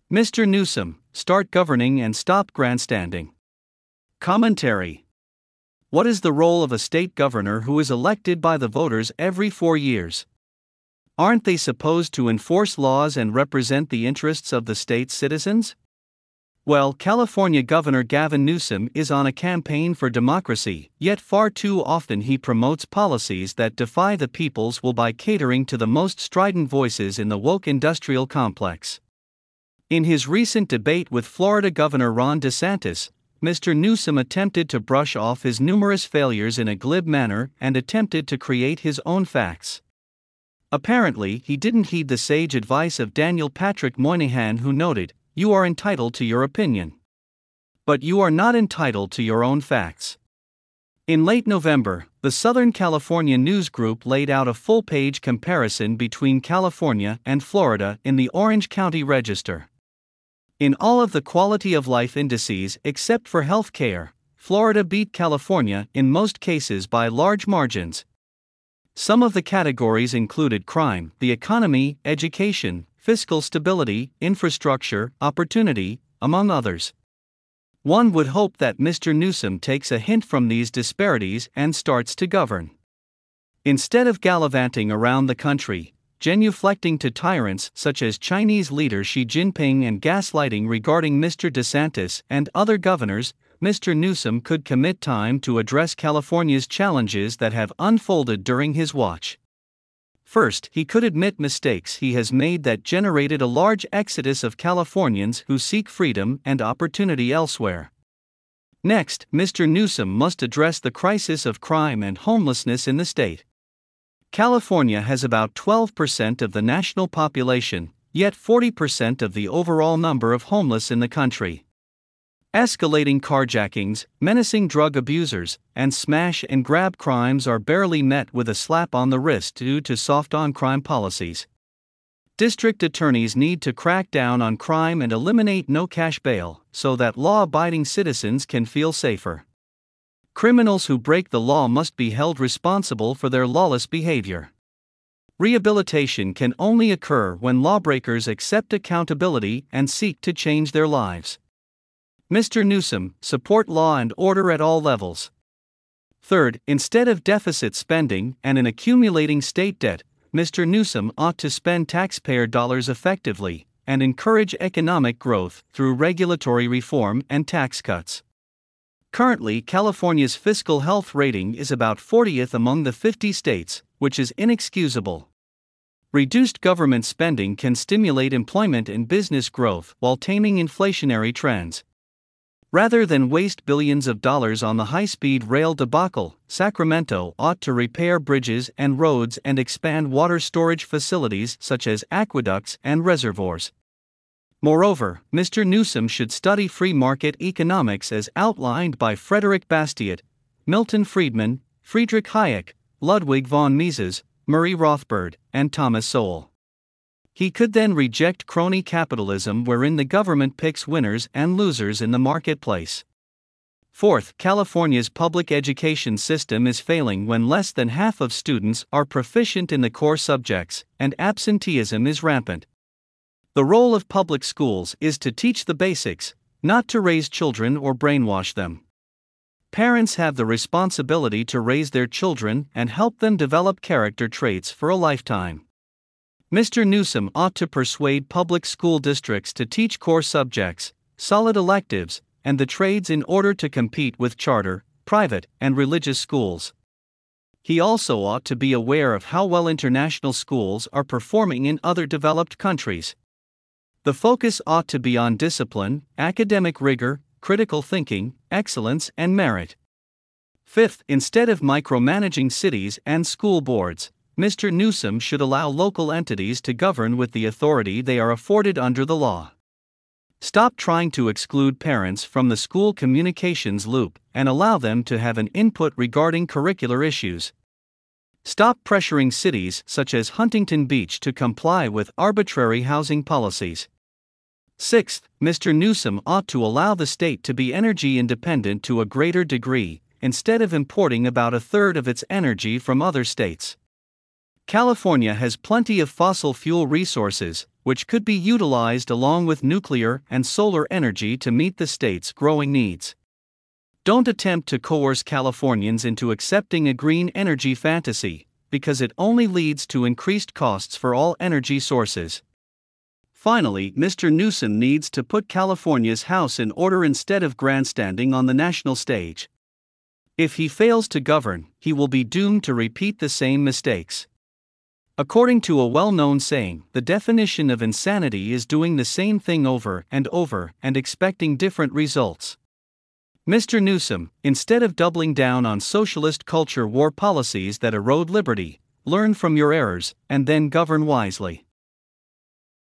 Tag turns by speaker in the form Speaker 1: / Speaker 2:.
Speaker 1: Mr. Newsom, start governing and stop grandstanding. Commentary. What is the role of a state governor who is elected by the voters every 4 years? Aren't they supposed to enforce laws and represent the interests of the state's citizens? Well, California Governor Gavin Newsom is on a campaign for democracy, yet far too often he promotes policies that defy the people's will by catering to the most strident voices in the woke industrial complex. In his recent debate with Florida Governor Ron DeSantis, Mr. Newsom attempted to brush off his numerous failures in a glib manner and attempted to create his own facts. Apparently, he didn't heed the sage advice of Daniel Patrick Moynihan, who noted, "You are entitled to your opinion, but you are not entitled to your own facts." In late November, the Southern California News Group laid out a full-page comparison between California and Florida in the Orange County Register. In all of the quality of life indices except for health care, Florida beat California in most cases by large margins. Some of the categories included crime, the economy, education, fiscal stability, infrastructure, opportunity, among others. One would hope that Mr. Newsom takes a hint from these disparities and starts to govern. Instead of gallivanting around the country, genuflecting to tyrants such as Chinese leader Xi Jinping and gaslighting regarding Mr. DeSantis and other governors, Mr. Newsom could commit time to address California's challenges that have unfolded during his watch. First, he could admit mistakes he has made that generated a large exodus of Californians who seek freedom and opportunity elsewhere. Next, Mr. Newsom must address the crisis of crime and homelessness in the state. California has about 12% of the national population, yet 40% of the overall number of homeless in the country. Escalating carjackings, menacing drug abusers, and smash-and-grab crimes are barely met with a slap on the wrist due to soft on-crime policies. District attorneys need to crack down on crime and eliminate no-cash bail, so that law-abiding citizens can feel safer. Criminals who break the law must be held responsible for their lawless behavior. Rehabilitation can only occur when lawbreakers accept accountability and seek to change their lives. Mr. Newsom, support law and order at all levels. Third, instead of deficit spending and an accumulating state debt, Mr. Newsom ought to spend taxpayer dollars effectively and encourage economic growth through regulatory reform and tax cuts. Currently, California's fiscal health rating is about 40th among the 50 states, which is inexcusable. Reduced government spending can stimulate employment and business growth while taming inflationary trends. Rather than waste billions of dollars on the high-speed rail debacle, Sacramento ought to repair bridges and roads and expand water storage facilities such as aqueducts and reservoirs. Moreover, Mr. Newsom should study free market economics as outlined by Frederick Bastiat, Milton Friedman, Friedrich Hayek, Ludwig von Mises, Murray Rothbard, and Thomas Sowell. He could then reject crony capitalism wherein the government picks winners and losers in the marketplace. Fourth, California's public education system is failing when less than half of students are proficient in the core subjects, and absenteeism is rampant. The role of public schools is to teach the basics, not to raise children or brainwash them. Parents have the responsibility to raise their children and help them develop character traits for a lifetime. Mr. Newsom ought to persuade public school districts to teach core subjects, solid electives, and the trades in order to compete with charter, private, and religious schools. He also ought to be aware of how well international schools are performing in other developed countries. The focus ought to be on discipline, academic rigor, critical thinking, excellence, and merit. Fifth, instead of micromanaging cities and school boards, Mr. Newsom should allow local entities to govern with the authority they are afforded under the law. Stop trying to exclude parents from the school communications loop and allow them to have an input regarding curricular issues. Stop pressuring cities such as Huntington Beach to comply with arbitrary housing policies. Sixth, Mr. Newsom ought to allow the state to be energy independent to a greater degree, instead of importing about a third of its energy from other states. California has plenty of fossil fuel resources, which could be utilized along with nuclear and solar energy to meet the state's growing needs. Don't attempt to coerce Californians into accepting a green energy fantasy, because it only leads to increased costs for all energy sources. Finally, Mr. Newsom needs to put California's house in order instead of grandstanding on the national stage. If he fails to govern, he will be doomed to repeat the same mistakes. According to a well-known saying, the definition of insanity is doing the same thing over and expecting different results. Mr. Newsom, instead of doubling down on socialist culture war policies that erode liberty, learn from your errors and then govern wisely.